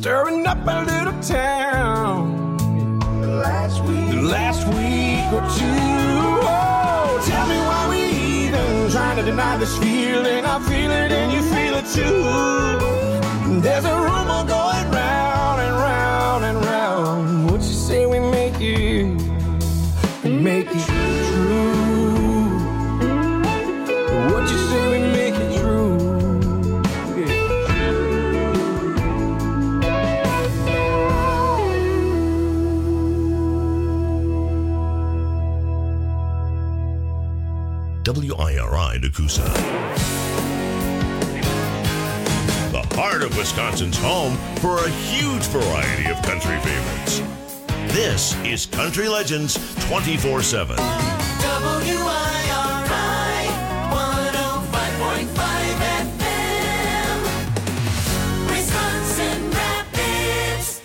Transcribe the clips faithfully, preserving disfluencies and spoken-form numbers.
stirring up a little town. Last week, last week or two. Oh, tell me why we even trying to deny this feeling. I feel it and you feel it too. There's a rumor going round and round and round. What you say we make it, make it true? What you say we make it true? W I R I Nakusa. The heart of Wisconsin's home for a huge variety of country favorites. This is Country Legends twenty-four seven. W I R I one oh five point five F M, Wisconsin Rapids.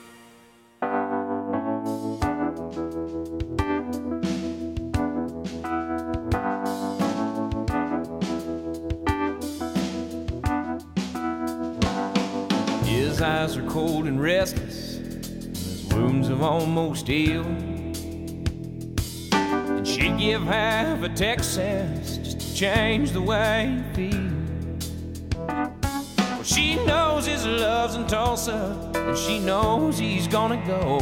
His eyes are cold and restless, his wounds have almost healed. And she'd give half a Texas just to change the way he feels. Well, she knows his love's in Tulsa, and she knows he's gonna go.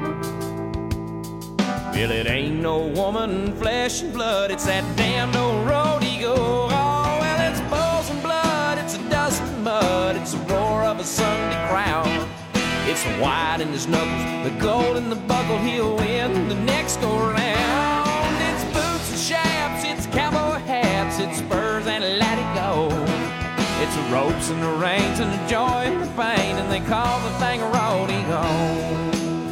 Well, it ain't no woman, flesh and blood, it's that damned old road he goes. Oh, well, it's bulls and blood, it's a dust and mud, it's the roar of a Sunday crowd. It's the white in his knuckles, the gold in the buckle, he'll win the next go round. It's boots and chaps, it's cowboy hats, it's spurs and let it go. It's the ropes and the reins and the joy and the pain, and they call the thing a rodeo.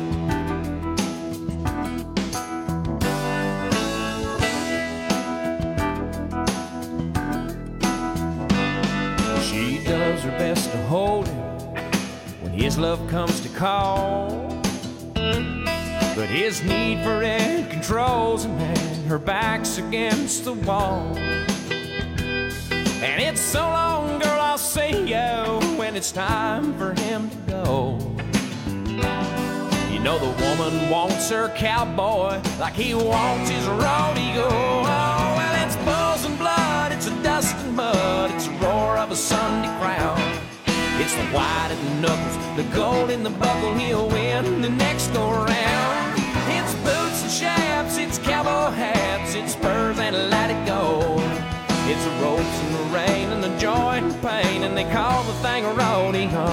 She does her best to hold him when his love comes to call, but his need for it controls him, and her back's against the wall. And it's so long, girl, I'll see you when it's time for him to go. You know the woman wants her cowboy like he wants his rodeo. Oh, well, it's bulls and blood, it's a dust and mud, it's the roar of a Sunday crowd. It's the white in the knuckles, the gold in the buckle, he'll win the next go round. It's boots and chaps, it's cowboy hats, it's spurs and let it go. It's the ropes and the rain and the joy and the pain, and they call the thing a rodeo.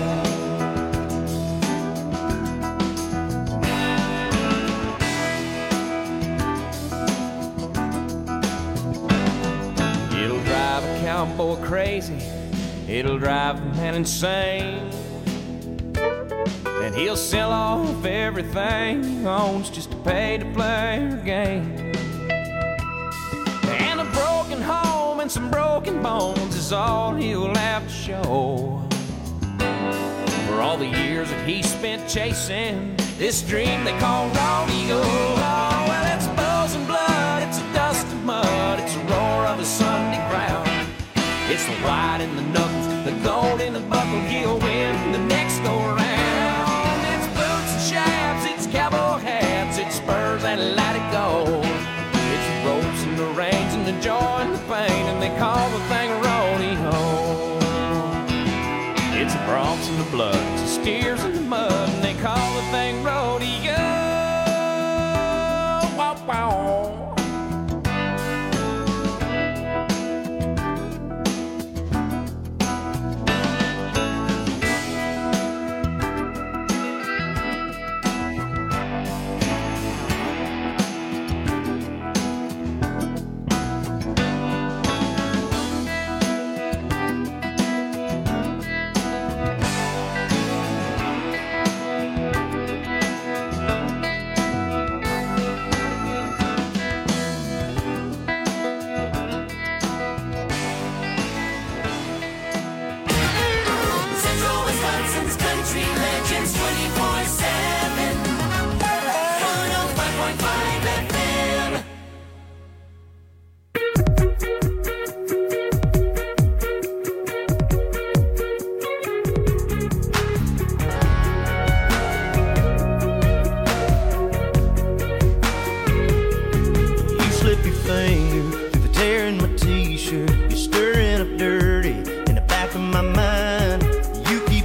It'll drive a cowboy crazy, it'll drive a man insane, and he'll sell off everything he owns just to pay to play her game. And a broken home and some broken bones is all he'll have to show for all the years that he spent chasing this dream they call rodeo. Oh, well, it's bulls and blood, it's a dust and mud, it's the roar of a Sunday crowd. It's the white in the knuckles, the gold in the buckle, he'll win the next go round. It's boots and chaps, it's cowboy hats, it's spurs and let it go. It's the ropes and the reins and the joy and the pain, and they call the thing a rodeo. It's the broncs and the blood, it's the steers and the mud, and they call the thing rodeo. Wow, wow.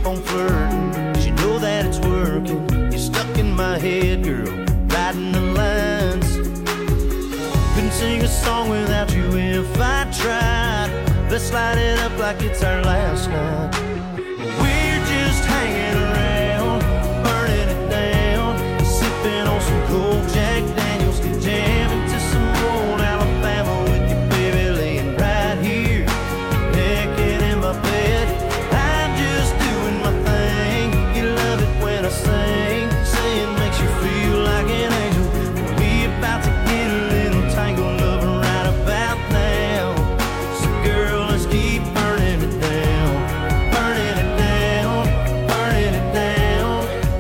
on flirting, 'cause you know that it's working. You're stuck in my head, girl, writing the lines. Couldn't sing a song without you if I tried. Let's light it up like it's our last night. We're just hanging around, burning it down, sipping on some cold Jack Daniels, jamming to some old Alabama with you, baby, laying right here, naked in my bed. I'm just doing my thing. You love it when I sing, saying makes you feel like an angel. We about to get a little tangled up right about now. So girl, let's keep burning it down, burning it down, burning it down.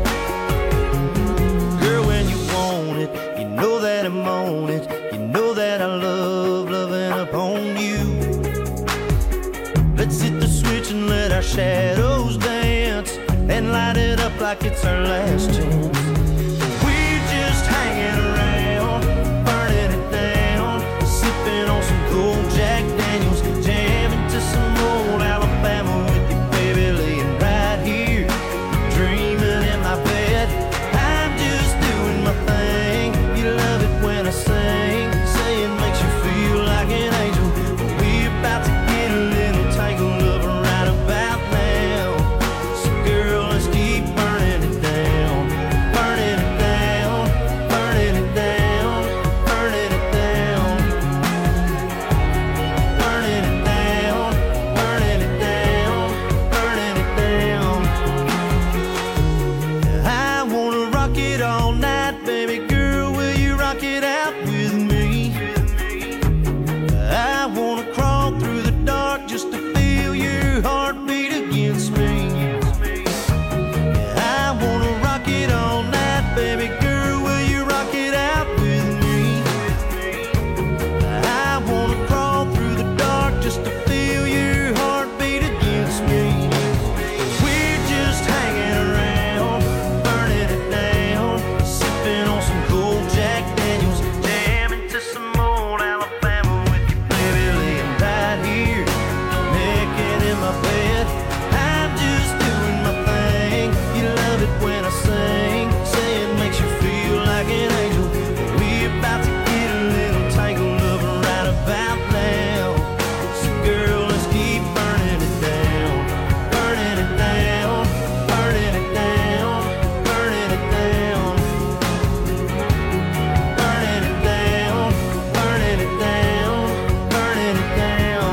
Girl, when you want it, you know that I'm on it. You know that I love loving upon you. Let's hit the switch and let our shadows dance, and light it up like it's our last chance. We're just hanging around, burning it down, sipping on some cold Jack Daniels, jamming to some old Alabama with you, baby, laying right here, dreaming in my bed. I'm just doing my thing. You love it when I sing, saying makes you feel like an angel. We're about to get a little tangled up right about now. So girl, let's keep burning it down, burning it down, burning it down, burning it down, burning it down, burning it down, burning it down. I wanna rock it all night, baby girl, will you rock it out with me? I wanna crawl through the dark just to feel your heartbeat against me. I wanna rock it all night, baby girl, will you rock it out with me? I wanna crawl through the dark just to feel your heartbeat against me. We're just hanging around, burning it down, sipping on some cold Jack Daniels, jamming to some old Alabama with you, baby, laying right here, naked in my bed. I'm just doing my thing. You love it when I sing, saying makes you feel like an angel. We're about to get a little tangled up right about now. So girl, let's keep burning it down, burning it down, burning it down, burning it down, burning it down, burning it down, burning it down.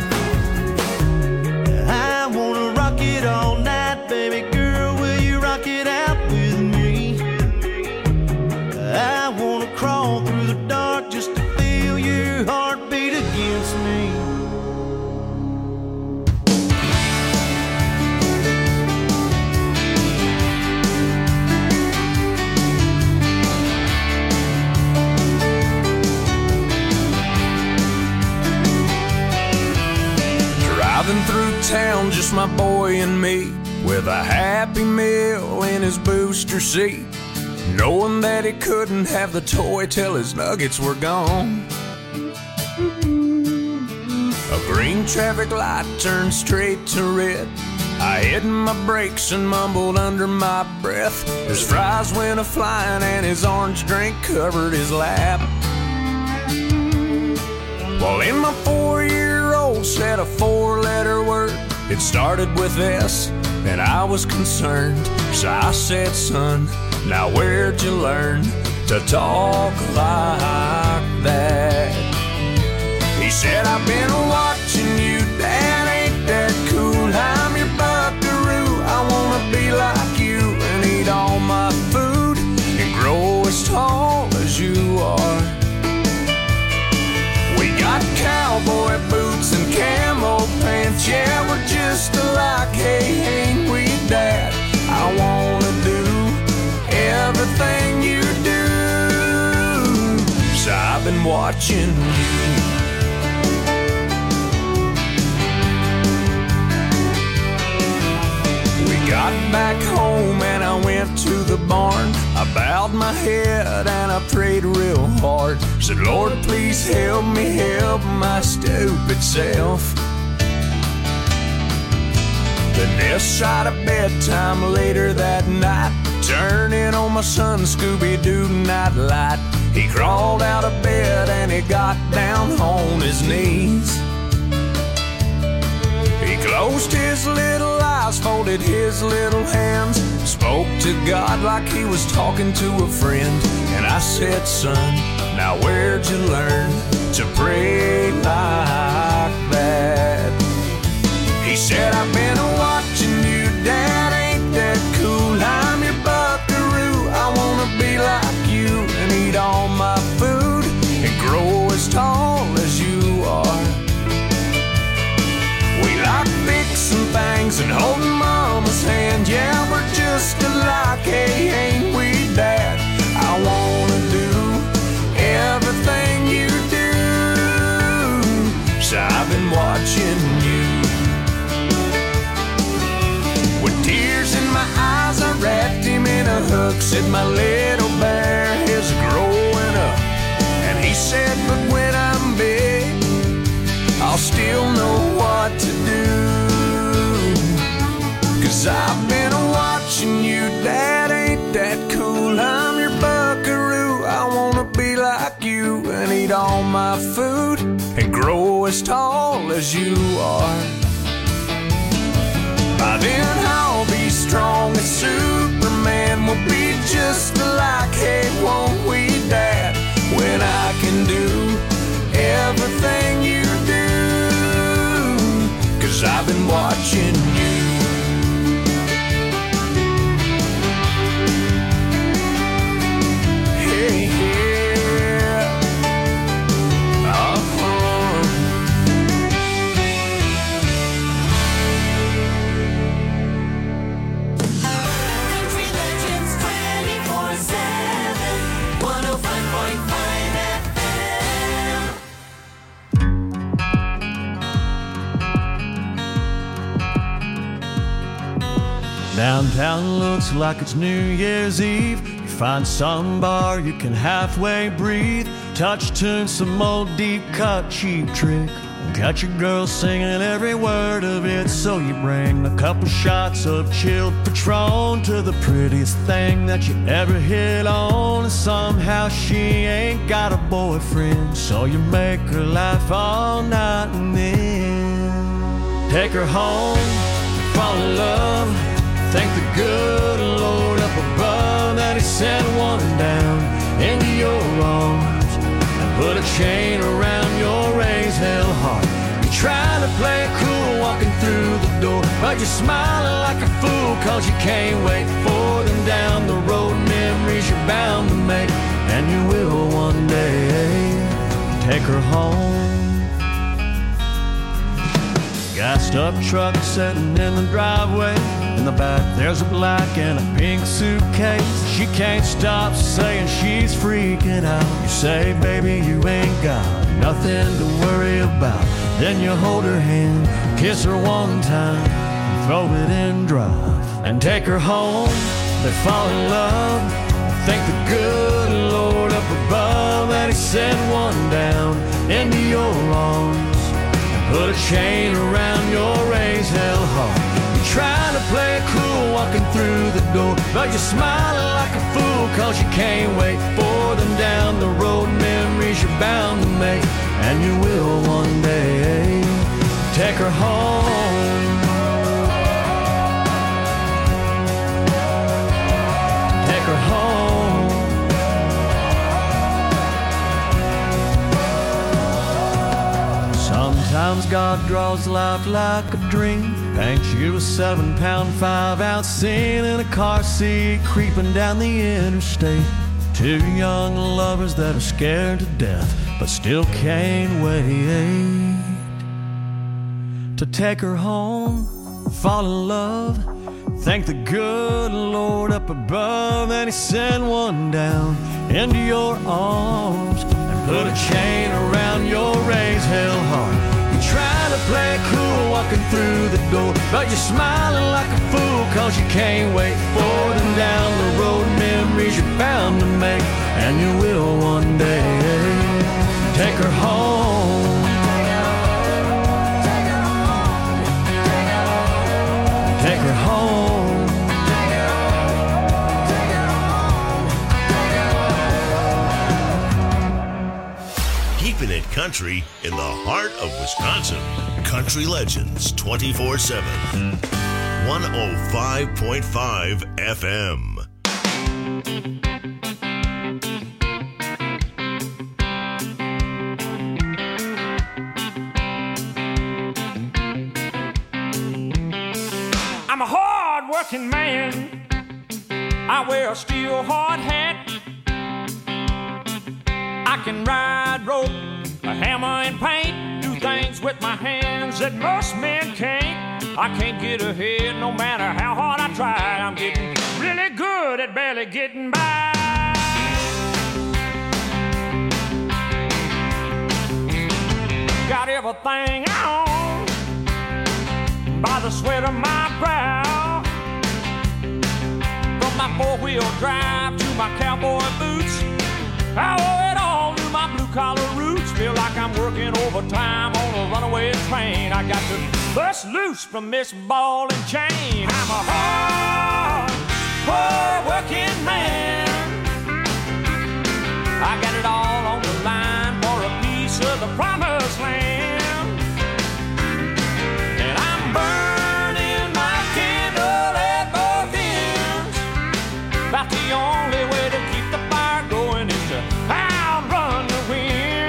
I wanna rock it all night, baby girl, will you rock it out with me? I wanna crawl through the dark just to feel your heartbeat against me. Driving through town, just my boy and me, with a Happy Meal in his booster seat, knowing that he couldn't have the toy till his nuggets were gone. A green traffic light turned straight to red. I hit my brakes and mumbled under my breath. His fries went a-flying and his orange drink covered his lap. Well, in my four-year-old said a four-letter word. It started with S, and I was concerned. So I said, son, now where'd you learn to talk like that? He said, I've been watching you, Dad, ain't that cool? I'm your buckaroo, I wanna be like you and eat all my food and grow as tall as you are. We got cowboy boots and camo pants, yeah, we're just alike, hey, ain't we, Dad? I wanna do everything you do, so I've been watching you. We got back home and I went to the barn. I bowed my head and I prayed real hard. Said, Lord, please help me help my stupid self. The death shot of bedtime later that night, turning on my son Scooby-Doo nightlight. He crawled out of bed and he got down on his knees. He closed his little eyes, folded his little hands, spoke to God like he was talking to a friend. And I said, son, now where'd you learn to pray like that? He said, I've been watching you, Dad, ain't that cool? I'm your buckaroo, I wanna be like you and eat all my food and grow as tall as you are. We like fixing things and holding Mama's hand. Yeah, we're just alike, hey, ain't we, Dad? I wanna do everything you do, so I've been watching you. With tears in my eyes, I wrapped him in a hook, said my little bear is growing up. And he said, but when I'm big, I'll still know what to do. Cause I've been watching you, Dad, ain't that cool? I'm your buckaroo, I wanna be like you and eat all my food and grow as tall as you are. By then I'll be strong as Superman, we'll be just alike, hey, won't we, Dad? When I can do everything you do, cause I've been watching you. Hey, yeah. Uh-huh. Country Legends twenty-four seven, one oh five point five F M. Downtown looks like it's New Year's Eve. You find some bar you can halfway breathe. Touch tune some old deep cut cheap trick. Got your girl singing every word of it. So you bring a couple shots of chilled Patron to the prettiest thing that you ever hit on. And somehow she ain't got a boyfriend, so you make her laugh all night and then take her home, fall in love. Thank the good Lord up above that he sent one down into your arms and put a chain around your raised hell heart. You're trying to play it cool walking through the door, but you're smiling like a fool cause you can't wait for them down the road. Memories you're bound to make, and you will one day take her home. Gassed up truck sitting in the driveway. In the back there's a black and a pink suitcase. She can't stop saying she's freaking out. You say, baby, you ain't got nothing to worry about. Then you hold her hand, kiss her one time, and throw it in drive and take her home. They fall in love. Thank the good Lord up above that he sent one down into your arms and put a chain around your raised hell heart. Trying to play it cool walking through the door, but you're smiling like a fool cause you can't wait for them down the road. Memories you're bound to make, and you will one day take her home. Take her home. Sometimes God draws life like a dream, paints you a seven pound, five ounce scene in a car seat, creeping down the interstate. Two young lovers that are scared to death, but still can't wait to take her home, fall in love. Thank the good Lord up above that he sent one down into your arms and put a chain around your raised hell heart. Trying to play it cool walking through the door, but you're smiling like a fool cause you can't wait for them down the road. Memories you're bound to make, and you will one day take her home. country in the heart of Wisconsin. Country Legends twenty-four seven. one oh five point five F M. I'm a hard-working man. I wear a steel hard hat. I can ride rope, a hammer and paint, do things with my hands that most men can't. I can't get ahead no matter how hard I try. I'm getting really good at barely getting by. Got everything on by the sweat of my brow. From my four-wheel drive to my cowboy boots, I owe it all to my blue-collar roots. Feel like I'm working overtime on a runaway train. I got to bust loose from this ball and chain. I'm a hard, hard-working man. I got it all on the line for a piece of the promised land. And I'm burning my candle at both ends. About the only way to keep the fire going is to outrun the wind.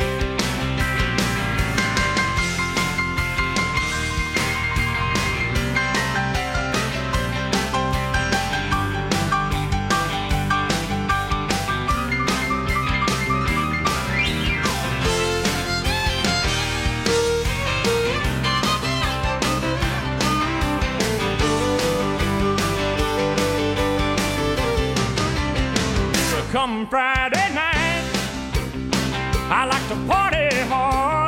Come Friday night, I like to party hard.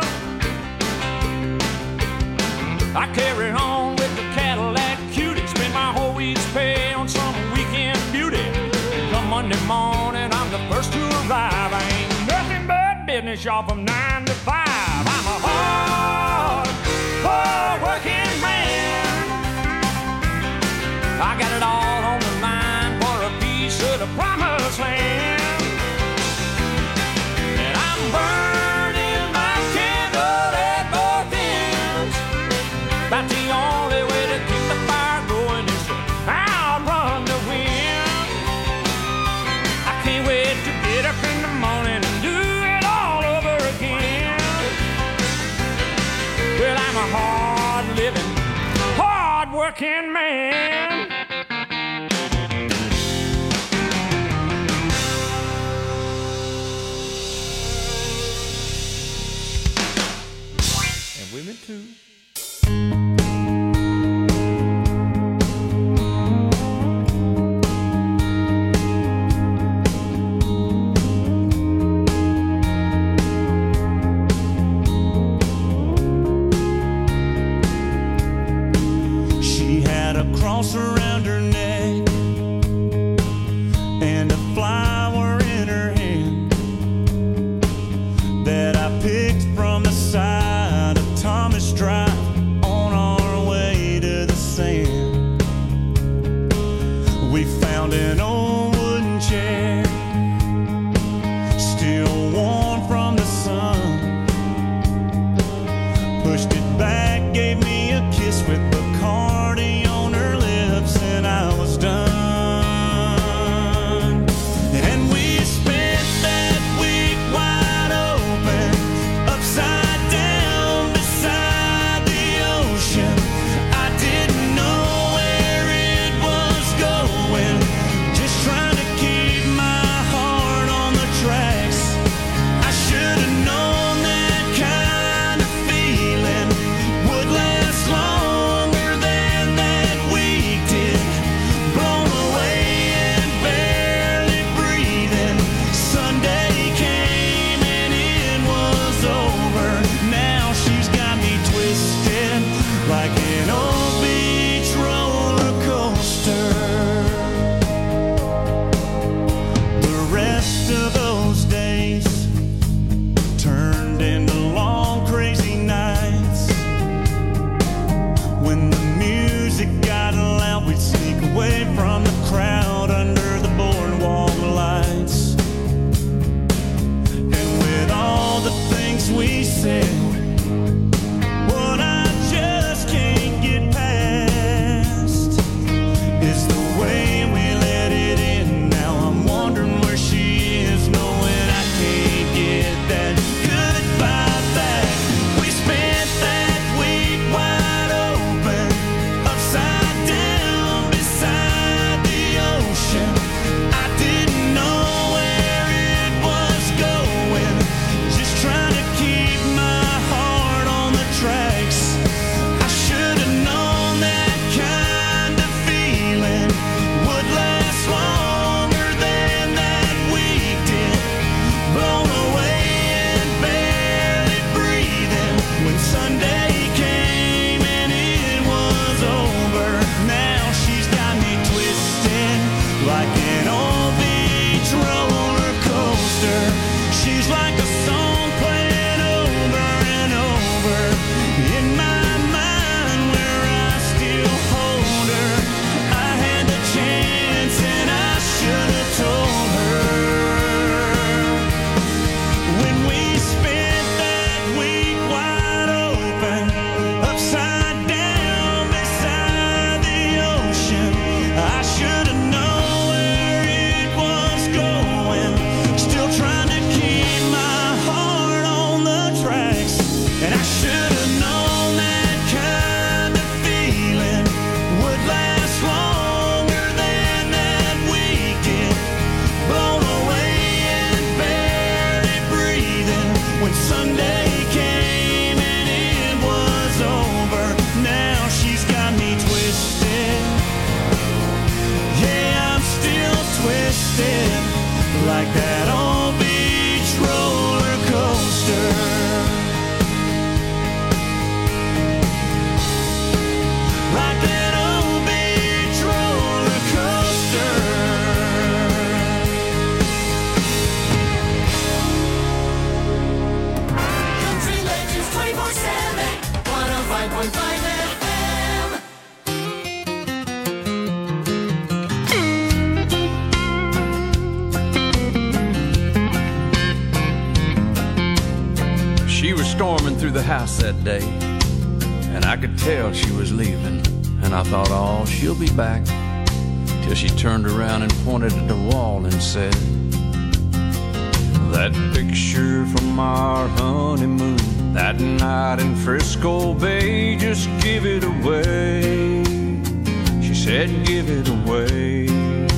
I carry on with the Cadillac Cutie, spend my whole week's pay on some weekend beauty. Come Monday morning, I'm the first to arrive. I ain't nothing but business, y'all, from nine to five. I'm a hard, hard working man. I got it all on the line for a piece of the promised land. And I'm burning my candle at both ends. About the only way to keep the fire going is to outrun the wind. I can't wait to get up in the morning and do it all over again. Well, I'm a hard-living, hard-working man. And women too. She had a cross around her neck and a flower in her hand that I picked from the side of Thomas Drive on our way to the sand. We found an old wooden chair, still warm from the sun. Pushed it back, gave me a kiss with Bacardi on her lips, and I was done. And we spent that week wide open, upside down beside the ocean. I didn't know where it was going, just trying like that old beach roller coaster. Like that old beach roller coaster. Country Legends twenty-four seven, one oh five point five F M. She was storming through the house that day, and I could tell she was leaving. And I thought, oh, she'll be back. Till she turned around and pointed at the wall and said, that picture from our honeymoon, that night in Frisco Bay, just give it away. She said, give it away.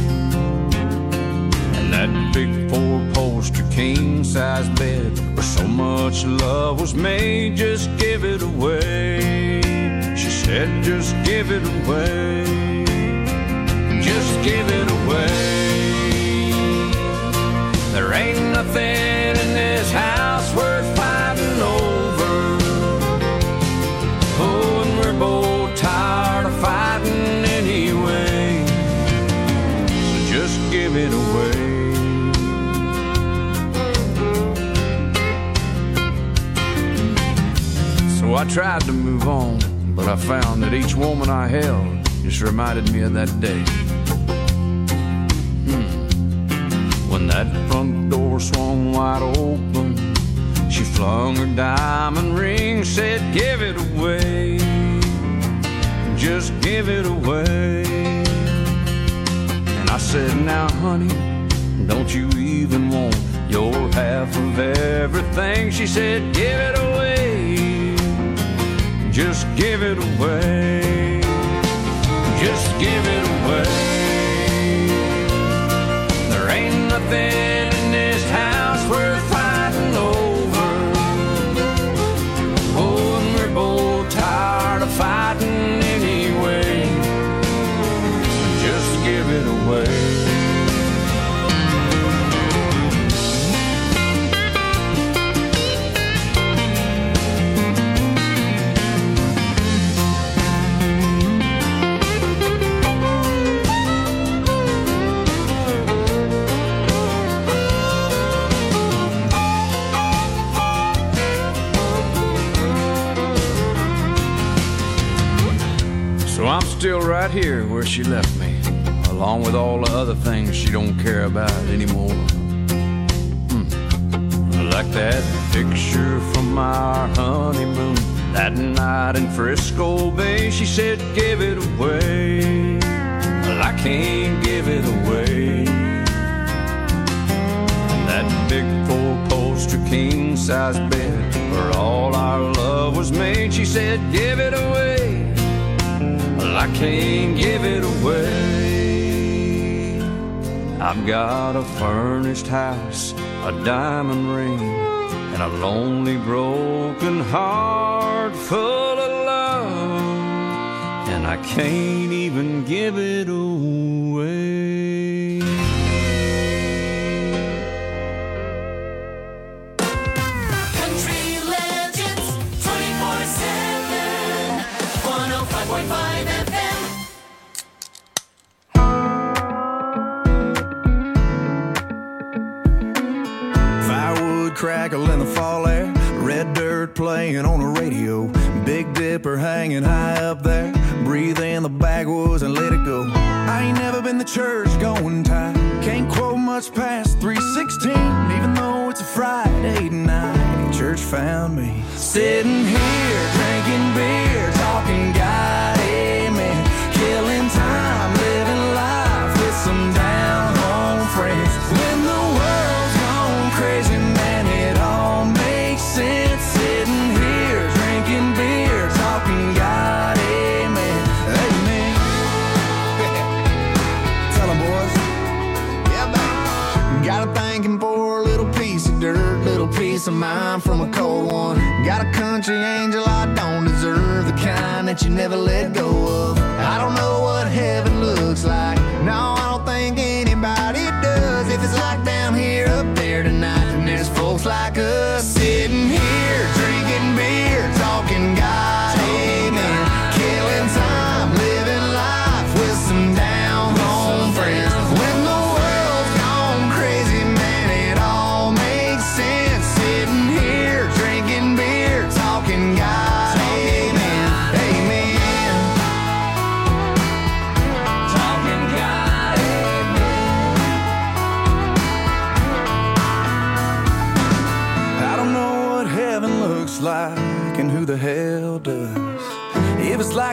And that big four-poster king-size bed where so much love was made, just give it away. She said, just give it away. Just give it away. There ain't nothing in this house worth fighting over. Oh, and we're both tired of fighting anyway. So just give it away. So I tried to move on, but I found that each woman I held just reminded me of that day. Hmm. When that front door swung wide open, she flung her diamond ring, said, give it away. Just give it away. And I said, now honey, don't you even want your half of everything? She said, give it away. Just give it away. Just give it away. There ain't nothing in this house worth fighting over. Oh, and we're both tired of fighting anyway. Just give it away. So I'm still right here where she left me, along with all the other things she don't care about anymore. Hmm. Like that picture from our honeymoon, that night in Frisco Bay. She said, give it away. Well, I can't give it away. That big four-poster king-size bed where all our love was made. She said, give it away. Well, I can't give it away. I've got a furnished house, a diamond ring, and a lonely broken heart full of love, and I can't even give it away. Country Legends twenty-four seven, one oh five point five F M. Firewood crackle in the fall air, red dirt playing on the radio, Big Dipper hanging high up there, breathe in the backwoods and let it go. I ain't never been to church going tight, can't quote much past three sixteen, even though it's a Friday night. Church found me sitting here drinking beer, talking God, amen, killing time, living life with some down home friends. When the world's gone crazy, man, it all makes sense. Sitting here drinking beer, talking God, amen, amen. Tell 'em, boys. Yeah, man. Got a thanking for a little piece of dirt, little piece of mind from a cold one. Got a country angel I don't deserve, the kind that you never let go of. I don't know what heaven looks like, no, I don't think anybody does. If it's like down here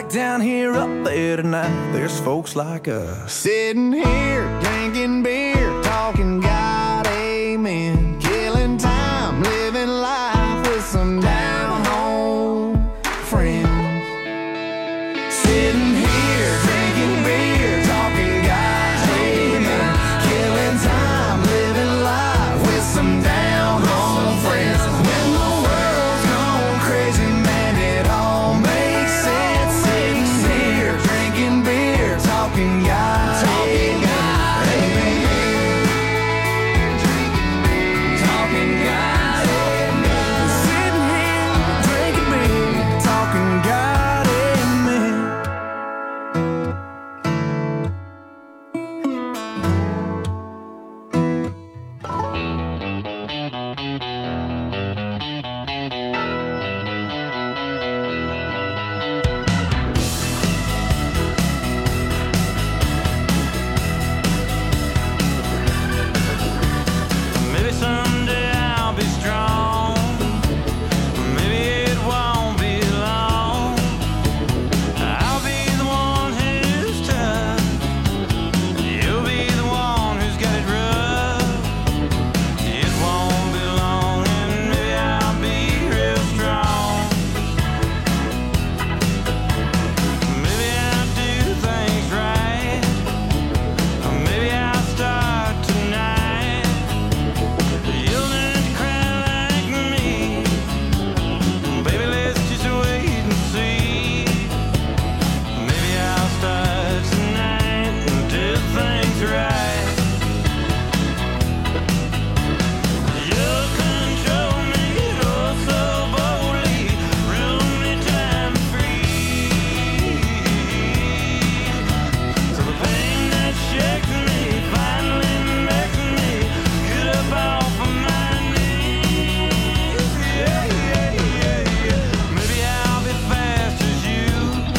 like down here, up there tonight, there's folks like us. Sitting here, drinking beer, talking God, amen. Killing time, living life with some down-home friends. Sitting here, drinking beer, talking God, amen. Killing time, living life with some down-home friends. When the world's gone crazy, man, it all makes sense. Sitting here, drinking beer, talking God, talking God, amen. Talking God, amen. Sitting here, drinking beer, talking God, amen. Maybe someday I'll be strong. Maybe it won't be long. I'll be the one who's tough. You'll be the one who's got it rough. It won't be long, and maybe I'll be real strong. Maybe I'll do things right. Or maybe I'll start tonight. You'll learn to cry like me. Baby, let's just wait and see. Maybe I'll start tonight and do things right. You'll control me oh so boldly, rule me time free. So the pain that shakes me finally makes me get up off of my knees. Yeah, yeah, yeah, yeah. Maybe I'll be fast as you.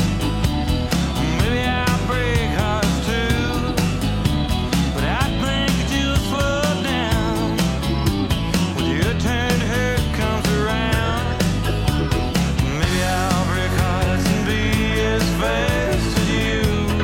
Maybe I'll break hearts too. But I think that you'll slow down when your turn to hurt comes around. Maybe I'll break hearts and be as fast as you.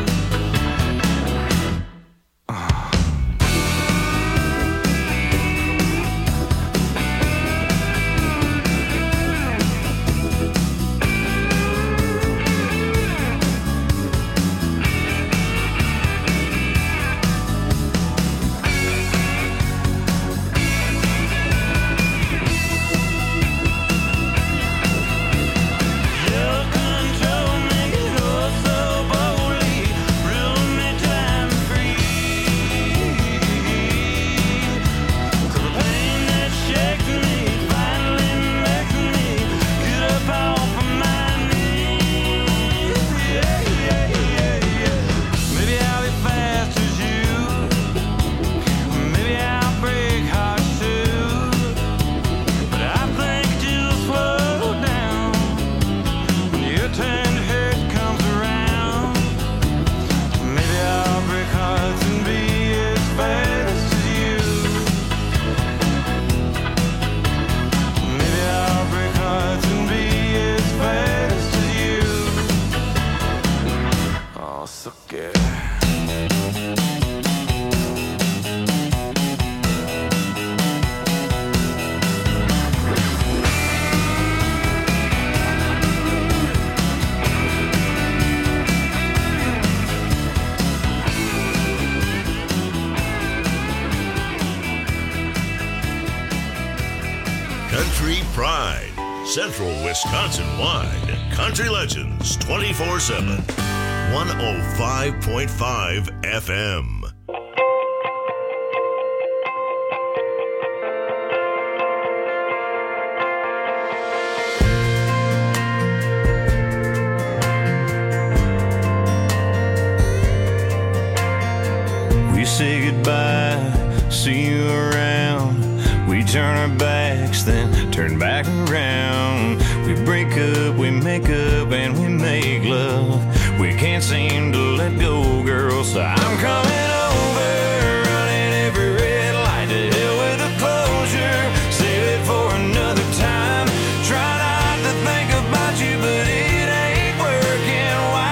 You'll control me oh so boldly, rule me time free. So the pain that shakes me finally makes me get up off of my knees. Yeah, yeah, yeah, yeah. Maybe I'll be fast as you. Maybe I'll break hearts too. But I think that you'll slow down when your turn to hurt comes around. Maybe I'll break hearts and be as fast as you. Maybe I'll break hearts and be as fast as you. Oh, so good. Country Pride, Central Wisconsin wide. Country Legends twenty-four seven. one oh five point five F M. We say goodbye, see you around. We turn our backs, then turn back around. We break up, we make up, and we make love. We can't seem to let go, girl, so I'm coming over, running every red light. To hell with the closure, save it for another time. Try not to think about you, but it ain't working. Why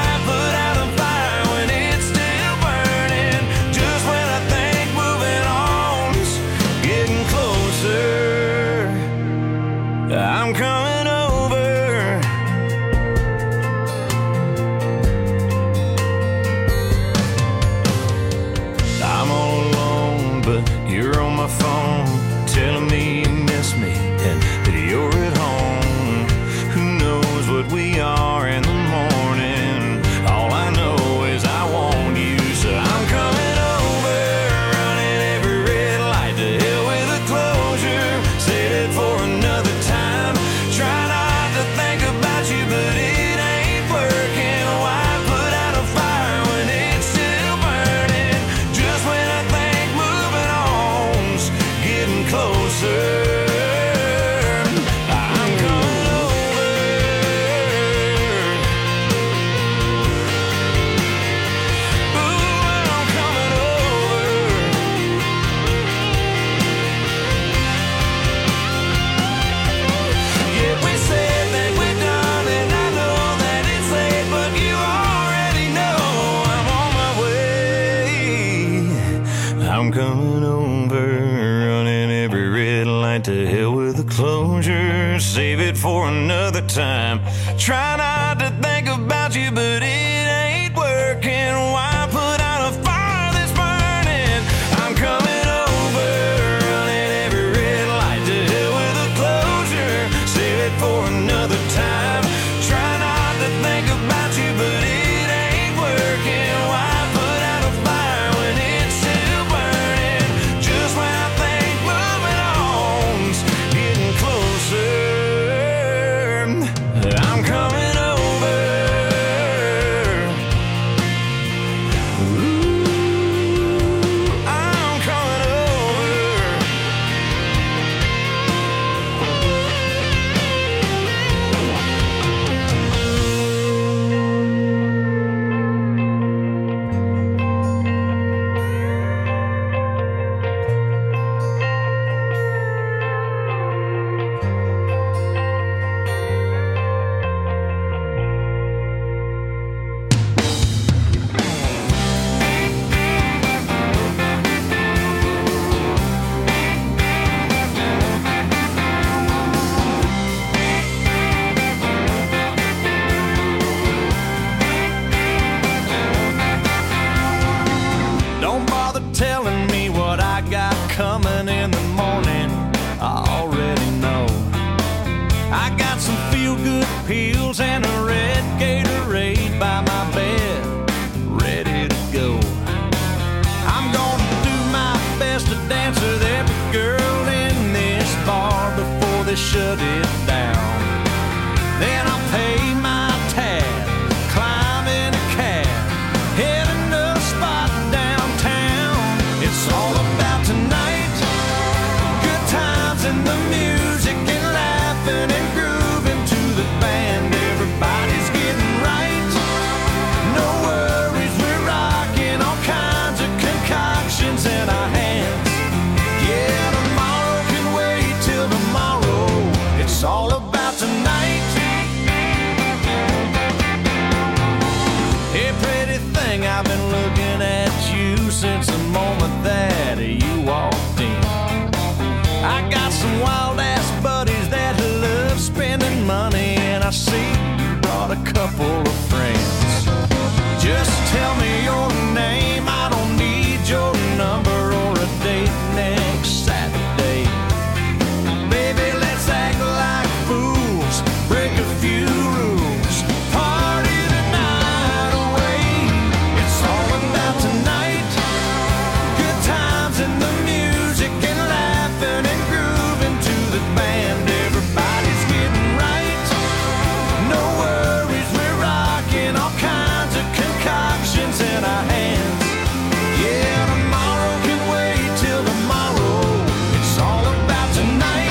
I'm coming over, running every red light, to hell with the closure. Save it for another time. Try not to think about you, but it ain't working. Why put out a fire that's burning? I'm coming over, running every red light, to hell with the closure. Save it for another time. Try not to think about you, but it ain't working. Why put out a fire when it's still burning? Just when I think moving on's getting closer, I'm coming over. Ooh, I'm coming over. Don't bother telling me what I got coming in the morning. I already know. I got some feel-good pills and a red Gatorade by my bed, ready to go. I'm gonna do my best to dance with every girl in this bar before they shut it down. Then I'll pay my tab, climb in a cab, heading to a spot downtown. It's all about tonight, good times and the music and laughing and grooving to the band. Everybody's getting right, no worries, we're rocking all kinds of concoctions in our hands. Yeah, tomorrow can wait till tomorrow. It's all about tonight. Hey, pretty thing, I've been looking at you since the moment that you walked in. I got some wild ass buddies that love spending money, and I see you brought a couple of friends. Just tell me your name, I don't need your number or a date next Saturday. Baby, let's act like fools, break a few rules, party the night away. It's all about tonight, good times and the music and laughing and grooving to the band. Everybody's getting right, no worries, we're rocking all kinds of concoctions in our hands. Yeah, tomorrow can wait till tomorrow. It's all about tonight.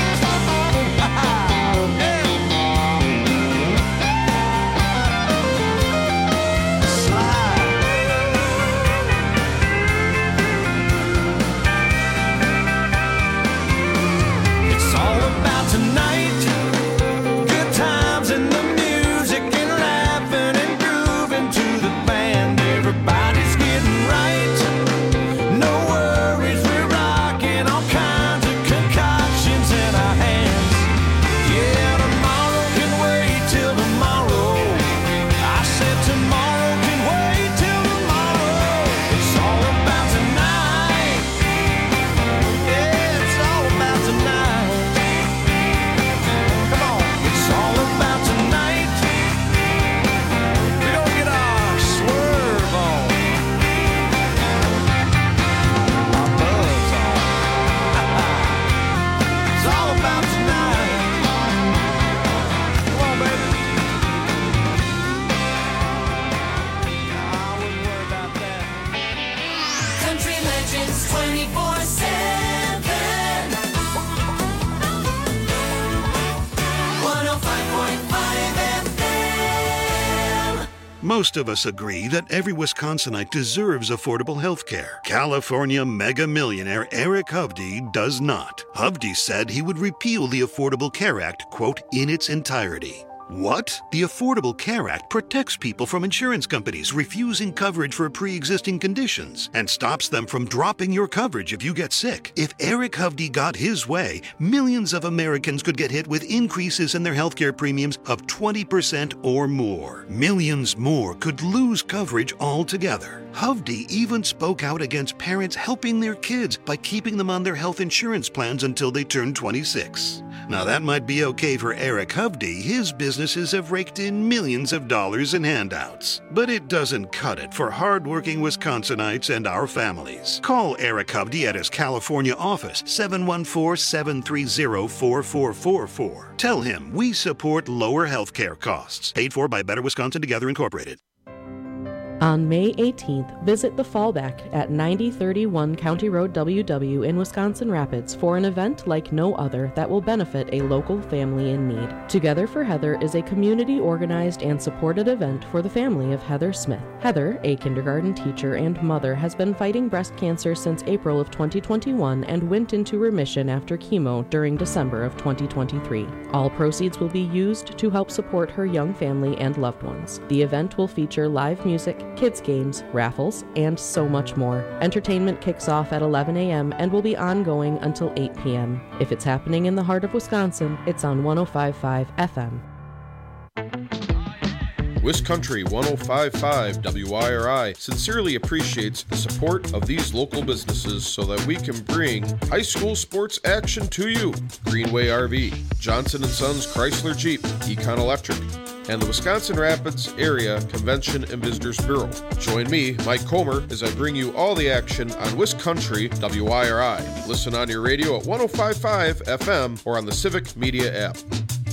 It's all about tonight, good times and the music and laughing and grooving to the band. Everybody's getting right, no worries, we're rocking all kinds of concoctions in our hands. Yeah, tomorrow can wait till tomorrow. I said tomorrow can wait till tomorrow. It's all about tonight. Yeah, it's all about tonight. Come on, it's all about tonight. We're gonna get our swerve on, our buzz on. It's all about tonight. Come on, baby. I wouldn't worry about that. Country Legends twenty-four seven. one oh five point five F M. Most of us agree that every Wisconsinite deserves affordable health care. California mega millionaire Eric Hovde does not. Hovde said he would repeal the Affordable Care Act, quote, in its entirety. What? The Affordable Care Act protects people from insurance companies refusing coverage for pre-existing conditions and stops them from dropping your coverage if you get sick. If Eric Hovde got his way, millions of Americans could get hit with increases in their healthcare premiums of twenty percent or more. Millions more could lose coverage altogether. Hovde even spoke out against parents helping their kids by keeping them on their health insurance plans until they turn twenty-six. Now that might be okay for Eric Hovde. His businesses have raked in millions of dollars in handouts. But it doesn't cut it for hardworking Wisconsinites and our families. Call Eric Hovde at his California office, seven one four, seven three zero, four four four four. Tell him we support lower health care costs. Paid for by Better Wisconsin Together Incorporated. On May eighteenth, visit The Fallback at ninety thirty-one County Road W W in Wisconsin Rapids for an event like no other that will benefit a local family in need. Together for Heather is a community-organized and supported event for the family of Heather Smith. Heather, a kindergarten teacher and mother, has been fighting breast cancer since April of twenty twenty-one and went into remission after chemo during December of twenty twenty-three. All proceeds will be used to help support her young family and loved ones. The event will feature live music, kids games, raffles, and so much more. Entertainment kicks off at eleven a.m. and will be ongoing until eight p.m. If it's happening in the heart of Wisconsin, it's on one oh five point five F M. Wiscountry one oh five point five W I R I sincerely appreciates the support of these local businesses so that we can bring high school sports action to you. Greenway R V, Johnson and Sons Chrysler Jeep, Econ Electric, and the Wisconsin Rapids Area Convention and Visitors Bureau. Join me, Mike Comer, as I bring you all the action on Wiscountry W I R I. Listen on your radio at one oh five point five F M or on the Civic Media app.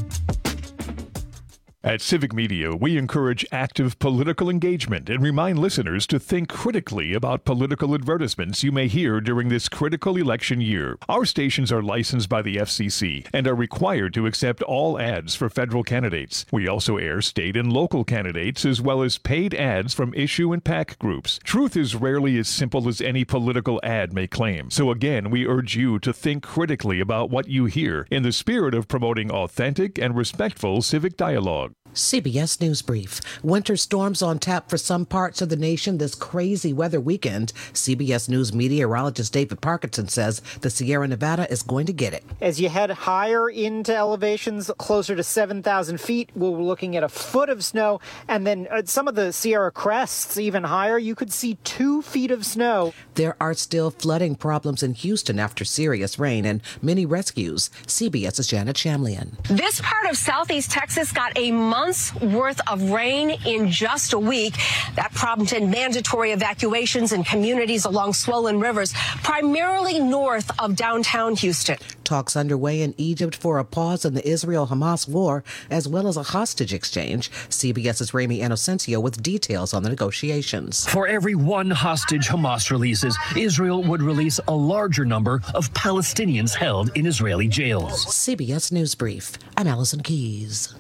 At Civic Media, we encourage active political engagement and remind listeners to think critically about political advertisements you may hear during this critical election year. Our stations are licensed by the F C C and are required to accept all ads for federal candidates. We also air state and local candidates as well as paid ads from issue and PAC groups. Truth is rarely as simple as any political ad may claim. So again, we urge you to think critically about what you hear in the spirit of promoting authentic and respectful civic dialogue. C B S News Brief. Winter storms on tap for some parts of the nation this crazy weather weekend. C B S News meteorologist David Parkinson says the Sierra Nevada is going to get it. As you head higher into elevations closer to seven thousand feet, we're looking at a foot of snow. And then uh, some of the Sierra crests even higher, you could see two feet of snow. There are still flooding problems in Houston after serious rain and many rescues. CBS's Janet Shamlian. This part of southeast Texas got a month's worth of rain in just a week. That prompted mandatory evacuations in communities along swollen rivers, primarily north of downtown Houston. Talks underway in Egypt for a pause in the Israel-Hamas war, as well as a hostage exchange. CBS's Rami Inocencio with details on the negotiations. For every one hostage Hamas releases, Israel would release a larger number of Palestinians held in Israeli jails. C B S News Brief. I'm Allison Keys.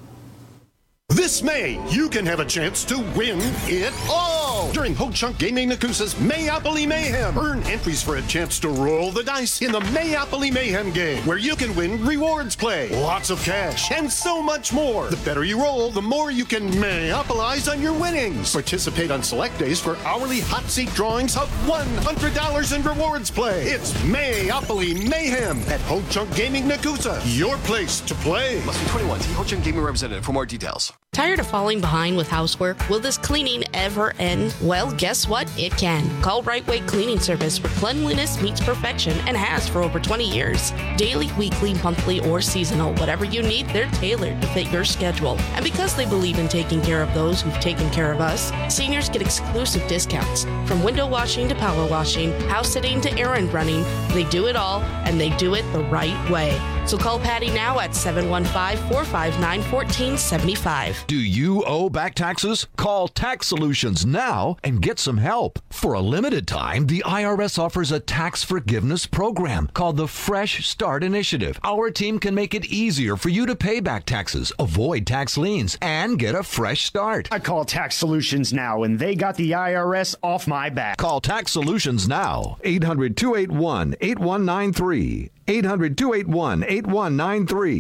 This May, you can have a chance to win it all during Ho Chunk Gaming Nakusa's Mayopoly Mayhem. Earn entries for a chance to roll the dice in the Mayopoly Mayhem game, where you can win rewards play, lots of cash, and so much more. The better you roll, the more you can Mayopolize on your winnings. Participate on select days for hourly hot seat drawings of one hundred dollars in rewards play. It's Mayopoly Mayhem at Ho Chunk Gaming Nakusa, your place to play. Must be twenty-one. See Ho Chunk Gaming representative for more details. Tired of falling behind with housework? Will this cleaning ever end? Well, guess what? It can. Call Right Way Cleaning Service, where cleanliness meets perfection and has for over twenty years. Daily, weekly, monthly, or seasonal, whatever you need, they're tailored to fit your schedule. And because they believe in taking care of those who've taken care of us, seniors get exclusive discounts. From window washing to power washing, house sitting to errand running, they do it all, and they do it the right way. So call Patty now at seven one five, four five nine, one four seven five. Do you owe back taxes? Call Tax Solutions now and get some help. For a limited time, the I R S offers a tax forgiveness program called the Fresh Start Initiative. Our team can make it easier for you to pay back taxes, avoid tax liens, and get a fresh start. I call Tax Solutions now, and they got the I R S off my back. Call Tax Solutions now. eight hundred, two eight one, eight one nine three. eight hundred, two eight one, eight one nine three.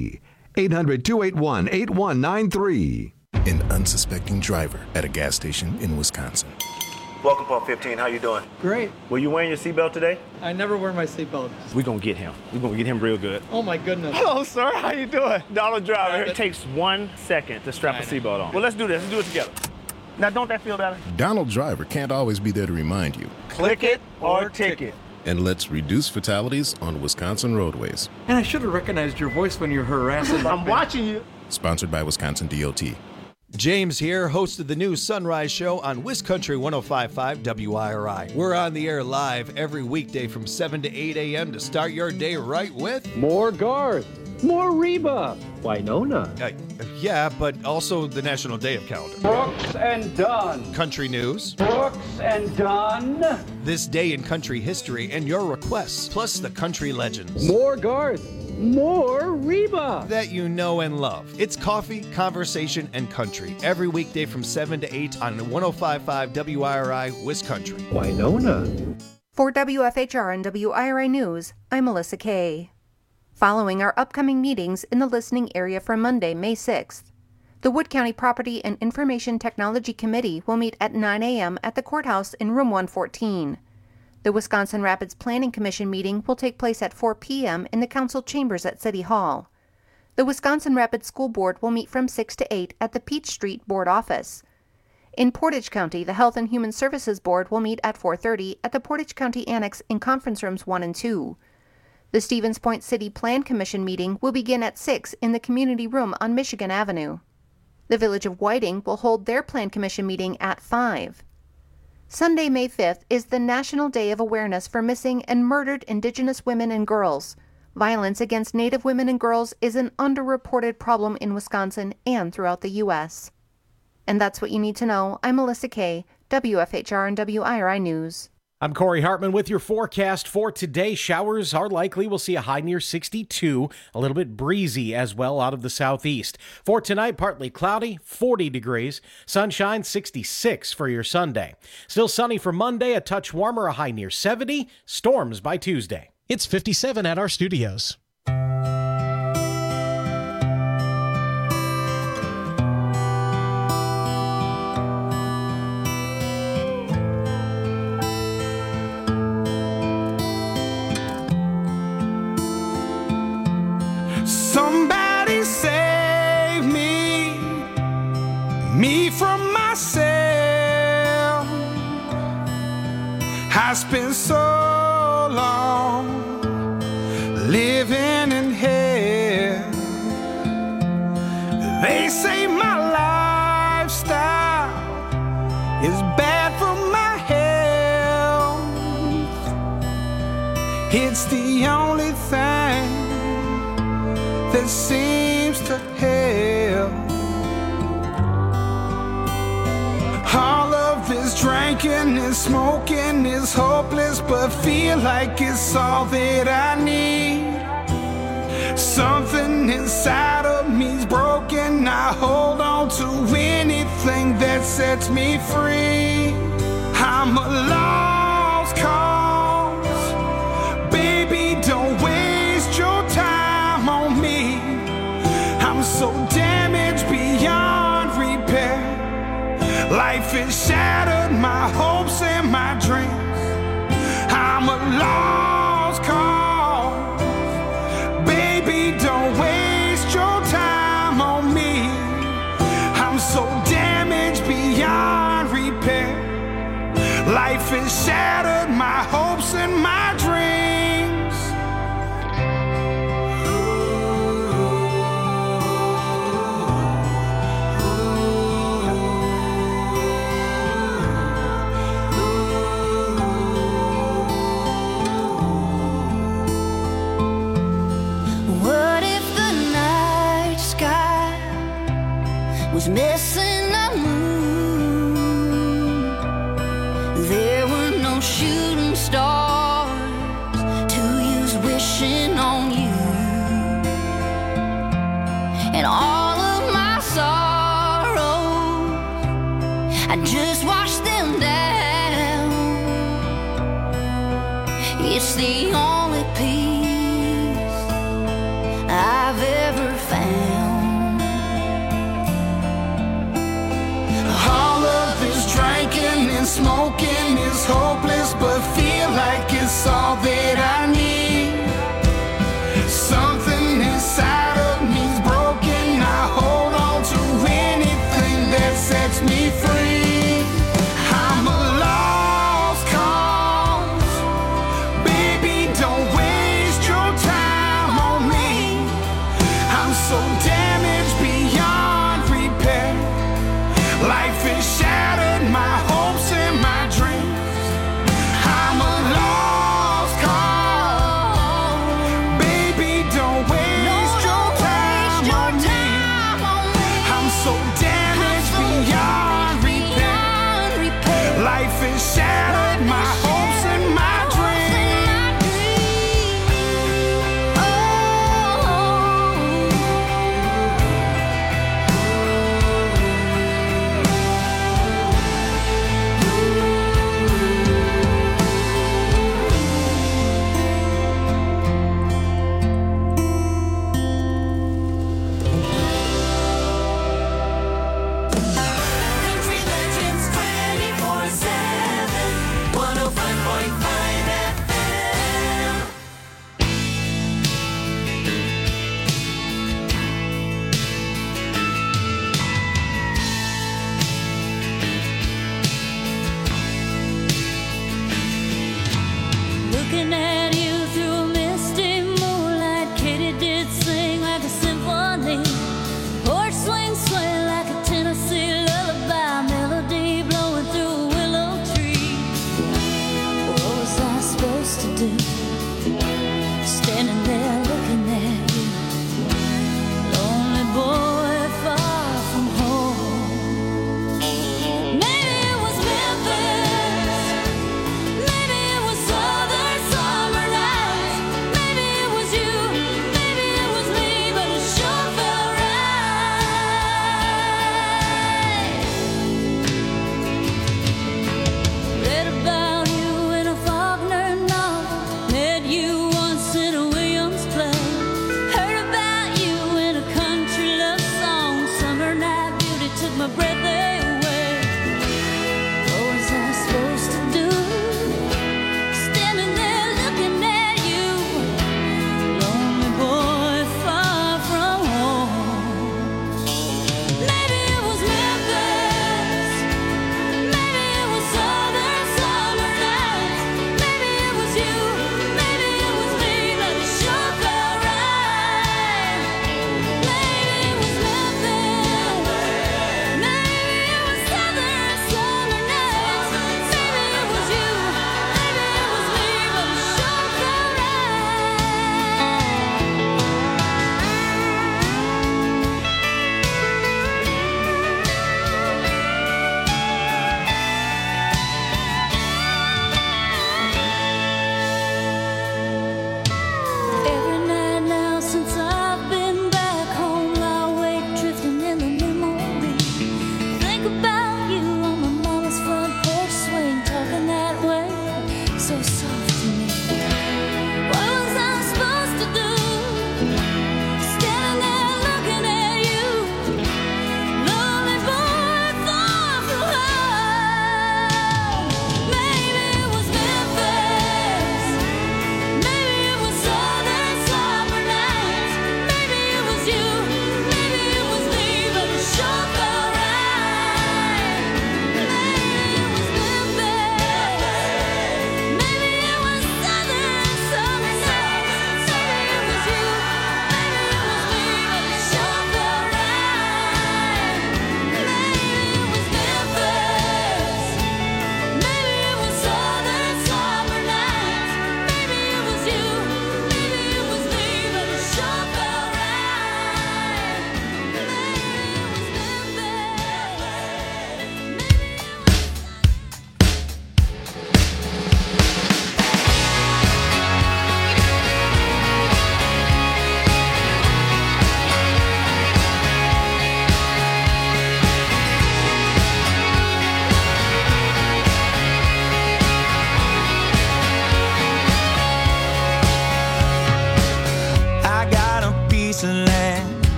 eight hundred, two eight one, eight one nine three. An unsuspecting driver at a gas station in Wisconsin. Welcome, Pump fifteen. How you doing? Great. Were you wearing your seatbelt today? I never wear my seatbelt. We're gonna get him. We're gonna get him real good. Oh my goodness. Hello, sir. How you doing? Donald Driver. It takes one second to strap a seatbelt on. Well, let's do this. Let's do it together. Now, don't that feel better? Donald Driver can't always be there to remind you. Click it or ticket. And let's reduce fatalities on Wisconsin roadways. And I should have recognized your voice when you're harassing. I'm watching you. Sponsored by Wisconsin D O T. James here, host of the new Sunrise Show on WisCountry one oh five point five W I R I. We're on the air live every weekday from seven to eight a.m. to start your day right with... More Garth. More Reba. Winona. Uh, yeah, but also the National Day of Calendar. Brooks and Dunn. Country news. Brooks and Dunn. This day in country history and your requests, plus the country legends. More Garth. More Reba. That you know and love. It's coffee, conversation, and country. Every weekday from seven to eight on one oh five point five W I R I, WisCountry. Winona. For W F H R and W I R I News, I'm Melissa Kay. Following our upcoming meetings in the listening area for Monday, May sixth, the Wood County Property and Information Technology Committee will meet at nine a.m. at the courthouse in room one fourteen. The Wisconsin Rapids Planning Commission meeting will take place at four p.m. in the council chambers at City Hall. The Wisconsin Rapids School Board will meet from six to eight at the Peach Street Board office. In Portage County, the Health and Human Services Board will meet at four thirty at the Portage County Annex in conference rooms one and two. The Stevens Point City Plan Commission meeting will begin at six in the community room on Michigan Avenue. The Village of Whiting will hold their Plan Commission meeting at five. Sunday, May fifth is the National Day of Awareness for Missing and Murdered Indigenous Women and Girls. Violence against Native women and girls is an underreported problem in Wisconsin and throughout the U S And that's what you need to know. I'm Melissa Kay, W F H R and W I R I News. I'm Corey Hartman with your forecast for today. Showers are likely. We'll see a high near sixty-two, a little bit breezy as well out of the southeast. For tonight, partly cloudy, forty degrees. Sunshine, sixty-six for your Sunday. Still sunny for Monday, a touch warmer, a high near seventy. Storms by Tuesday. It's fifty-seven at our studios. Somebody save me, me from myself. I spent so long living in hell. They say my lifestyle is bad for my health. It's the only thing that seems to help. All of this drinking and smoking is hopeless, but feel like it's all that I need. Something inside of me's broken. I hold on to anything that sets me free. I'm a lost cause. Baby, don't waste your time on me. I'm so damaged beyond repair. Life has shattered my hopes and my dreams. I'm a lost cause. Baby, don't waste your time on me. I'm so damaged beyond repair. Life has shattered my hopes and my dreams. Was missing a moon. There were no shooting stars to use wishing on you. And all of my sorrows, I just washed them down. It's the only peace I've ever found.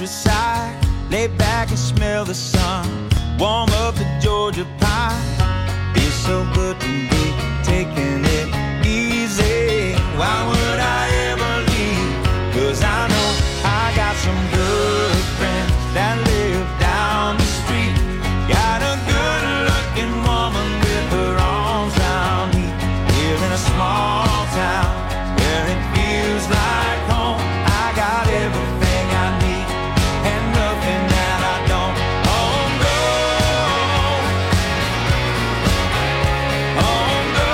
countryside, lay back and smell the sun, warm up the Georgia pie. Feels so good to be taking it easy. Why would I ever leave? Cause I know I got some good friends that live down the street. Got a good looking woman with her arms around me. Here in a small town where it feels like home. I got everything I need and nothing that I don't. Oh no, oh no.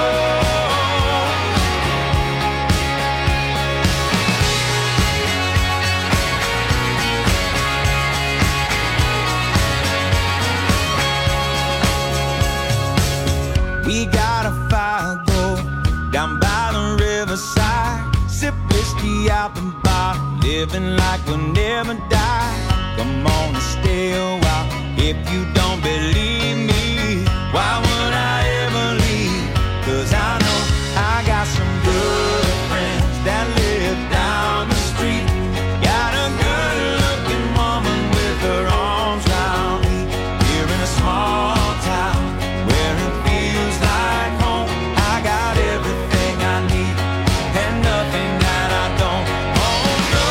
We got a fire go down by the riverside, sip whiskey out the bar, living like we'll never die. Come on and stay a while if you don't believe me. Why would I ever leave? Cause I know I got some good friends that live down the street. Got a good looking woman with her arms round me. Here in a small town where it feels like home. I got everything I need and nothing that I don't. Oh no,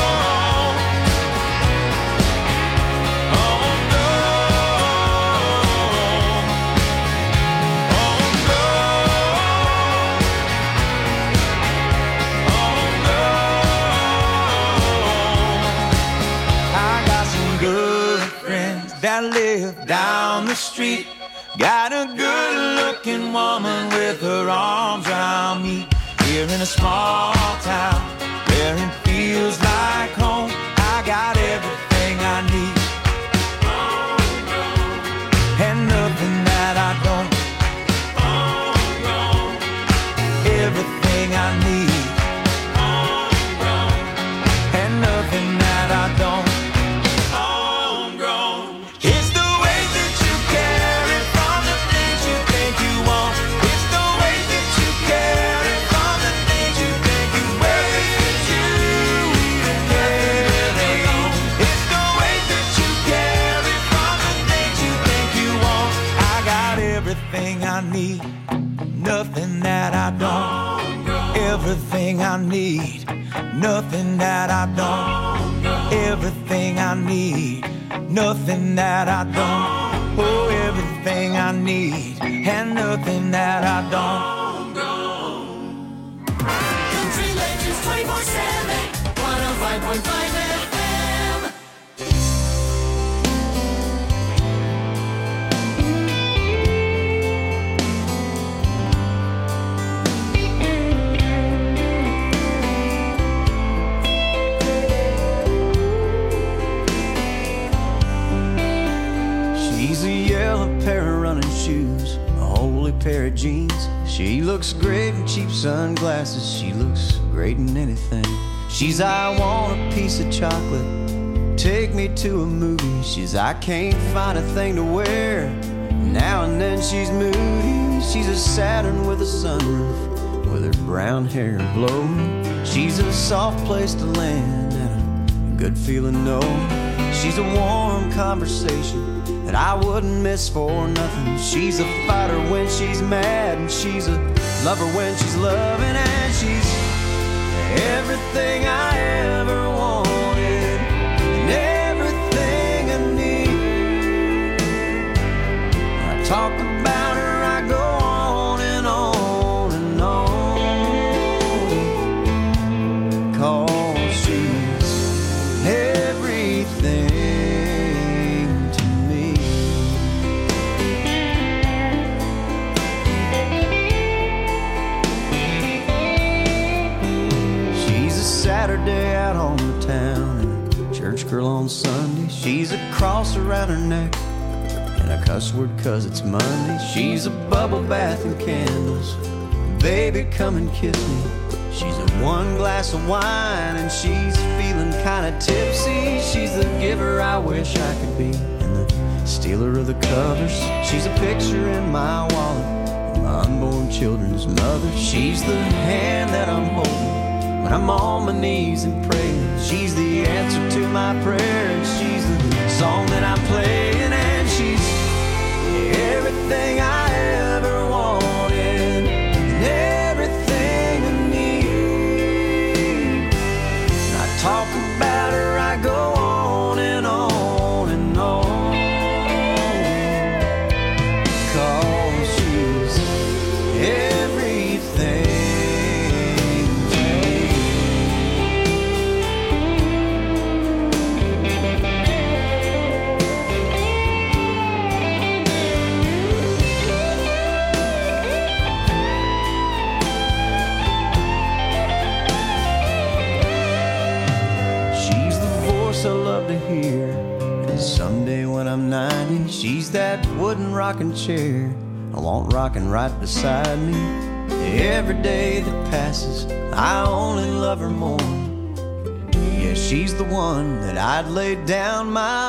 oh no, oh no, oh no. I got some good friends that live down the street. Got a good looking woman with her arms around me. Here in a small town where it feels like home. I got everything I need and nothing that I don't. Everything I need and nothing that I don't. It's the way that you carry from the things you think you want. It's the way that you carry from the things you think you wear. It's you even carry on. It's the way that you carry from the things you think you want. I got everything I need, nothing that I don't. Everything I need, nothing that I don't. Everything I need, nothing that I don't. Oh, everything I need and nothing that I don't. Country Legends twenty-four seven, one oh five point five F M. She's a yellow pair of running shoes, a holy pair of jeans. She looks great in cheap sunglasses. She looks great in anything. She's I want a piece of chocolate, take me to a movie. She's I can't find a thing to wear. Now and then she's moody. She's a Saturn with a sunroof, with her brown hair blowing. She's a soft place to land and a good feeling no. She's a warm conversation that I wouldn't miss for nothing. She's a fighter when she's mad, and she's a lover when she's loving, and she's everything I ever wanted and everything I need. I talk about her, I go on and on and on, 'cause she's everything to me. She's a Saturday out on the town and a church girl on Sunday. She's a cross around her neck and a cuss word 'cause it's Monday. She's a bubble bath and candles. Baby, come and kiss me. She's a one glass of wine and she's feeling kinda tipsy. She's the giver I wish I could be and the stealer of the covers. She's a picture in my wallet, my unborn children's mother. She's the hand that I'm holding when I'm on my knees and praying She's the answer to my prayer, and she's the song that I'm playing, and she's everything I ever wanted, and everything I need. And I talk about her, I go on and on and on, 'cause she's everything. I love to hear. And someday when I'm ninety, she's that wooden rocking chair I want rocking right beside me. Every day that passes, I only love her more. Yeah, she's the one that I'd lay down my